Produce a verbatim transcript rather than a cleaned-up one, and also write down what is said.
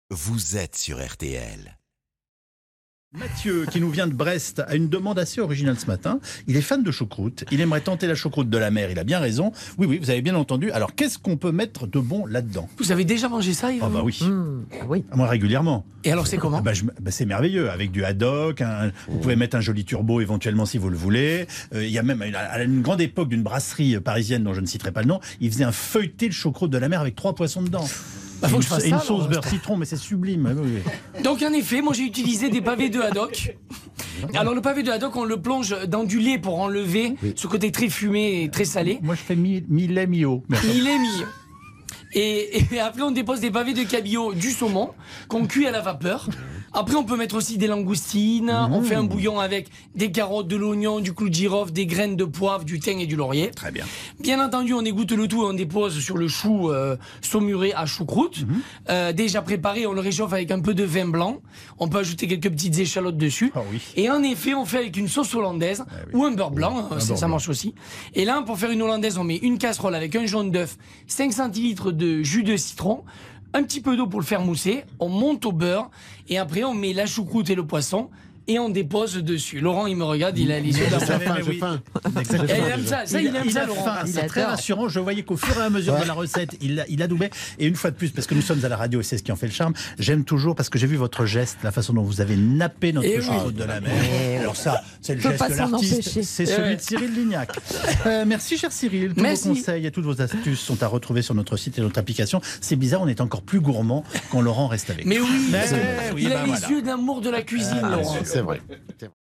Vous êtes sur R T L. Mathieu, qui nous vient de Brest, a une demande assez originale ce matin. Il est fan de choucroute. Il aimerait tenter la choucroute de la mer. Il a bien raison. Oui, oui, vous avez bien entendu. Alors, qu'est-ce qu'on peut mettre de bon là-dedans? Vous avez déjà mangé ça, Yves? Ah bah oui. Mmh, oui. Moi, régulièrement. Et alors, c'est comment? Ah bah, je- bah, c'est merveilleux. Avec du haddock, un- vous pouvez mettre un joli turbo éventuellement si vous le voulez. Euh, Il y a même, à une grande époque d'une brasserie parisienne dont je ne citerai pas le nom, il faisait un feuilleté de choucroute de la mer avec trois poissons dedans. Bah, faut une, que je fasse et une ça, sauce alors. beurre citron, mais c'est sublime. Oui, oui. Donc, en effet, moi, j'ai utilisé des pavés de haddock. Alors, le pavé de haddock, on le plonge dans du lait pour enlever ce côté très fumé et très salé. Moi, je fais mi, mi lait, mi eau. Il est mis. Et, et après, on dépose des pavés de cabillaud, du saumon, qu'on cuit à la vapeur. Après, on peut mettre aussi des langoustines. Mmh. On fait un bouillon avec des carottes, de l'oignon, du clou de girofle, des graines de poivre, du thym et du laurier. Très bien. Bien entendu, on égoutte le tout et on dépose sur le chou euh, saumuré à choucroute. Mmh. Euh, déjà préparé, on le réchauffe avec un peu de vin blanc. On peut ajouter quelques petites échalotes dessus. Ah oui. Et en effet, on fait avec une sauce hollandaise Ah oui. ou un beurre blanc, Un ça, beurre ça blanc. marche aussi. Et là, pour faire une hollandaise, on met une casserole avec un jaune d'œuf, cinq centilitres de jus de citron, un petit peu d'eau pour le faire mousser, on monte au beurre et après on met la choucroute et le poisson et on dépose dessus. Laurent, il me regarde, il a les yeux Je d'enfant. savais, mais oui. Exactement. Et il aime ça, ça, il, aime il ça, a Laurent. faim, Il c'est très adore. rassurant. Je voyais qu'au fur et à mesure de la recette, il, il adoubait. Et une fois de plus, parce que nous sommes à la radio et c'est ce qui en fait le charme, j'aime toujours, parce que j'ai vu votre geste, la façon dont vous avez nappé notre Eh oui. choucroute de la mer. Alors ça, c'est le peut geste pas de s'en l'artiste, empêcher. c'est Eh celui ouais. de Cyril Lignac. Euh, merci cher Cyril, tous Merci. vos conseils et toutes vos astuces sont à retrouver sur notre site et notre application. C'est bizarre, on est encore plus gourmand quand Laurent reste avec nous. Mais oui, Mais c'est- oui, il bah a les voilà. yeux d'amour de la cuisine, Ah, Laurent. C'est vrai.